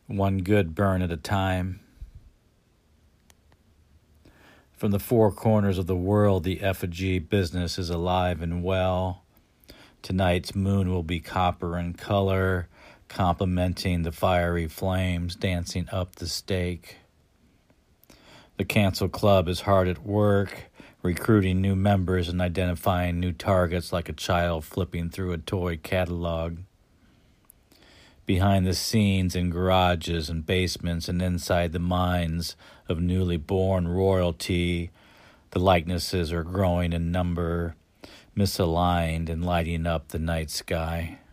one good burn at a time. From the four corners of the world, the effigy business is alive and well. Tonight's moon will be copper in color, complementing the fiery flames dancing up the stake. The Cancel Club is hard at work, recruiting new members and identifying new targets like a child flipping through a toy catalog. Behind the scenes in garages and basements and inside the minds of newly born royalty, the likenesses are growing in number, misaligned and lighting up the night sky.